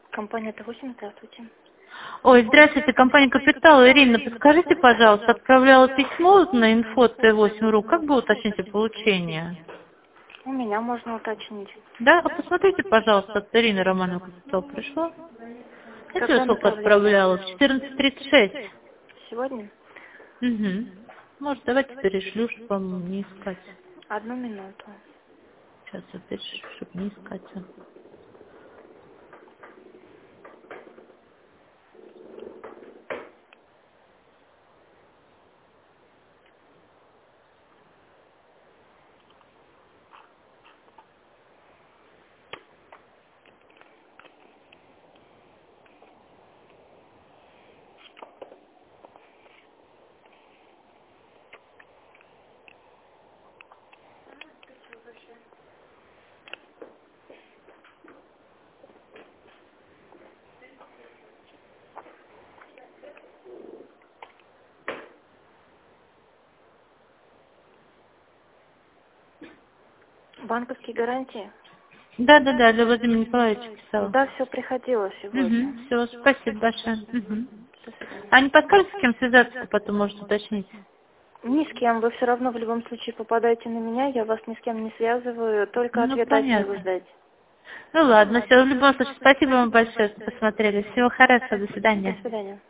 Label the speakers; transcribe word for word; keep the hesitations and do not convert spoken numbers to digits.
Speaker 1: Компания Т восемь, здравствуйте.
Speaker 2: Ой, здравствуйте, компания Капитал. Ирина, подскажите, пожалуйста, отправляла письмо на инфо Т восемь точка ру. Как бы уточнить о получении?
Speaker 1: У меня можно уточнить.
Speaker 2: Да, а посмотрите, пожалуйста, от Ирины Романовой Капитал пришло. Знаете, во
Speaker 1: Когда
Speaker 2: сколько
Speaker 1: направляли?
Speaker 2: отправляла? В четырнадцать тридцать шесть.
Speaker 1: Сегодня?
Speaker 2: Угу. Может, давайте перешлю, чтобы вам не искать.
Speaker 1: Одну минуту.
Speaker 2: Сейчас я перешлю, чтобы не искать.
Speaker 1: Банковские гарантии?
Speaker 2: Да, да, да, для Владимира Николаевича писала.
Speaker 1: Да, все приходило сегодня.
Speaker 2: Угу, все, спасибо большое. Угу.
Speaker 1: До свидания.
Speaker 2: А не подскажете, с кем связаться, потом может уточнить?
Speaker 1: Ни с кем. Вы все равно в любом случае попадаете на меня. Я вас ни с кем не связываю. Только
Speaker 2: Ну,
Speaker 1: ответ от них
Speaker 2: понятно.
Speaker 1: ждать.
Speaker 2: Ну ладно, все, в любом случае, спасибо вам большое, что посмотрели. Всего хорошего, до
Speaker 1: До
Speaker 2: свидания.
Speaker 1: свидания.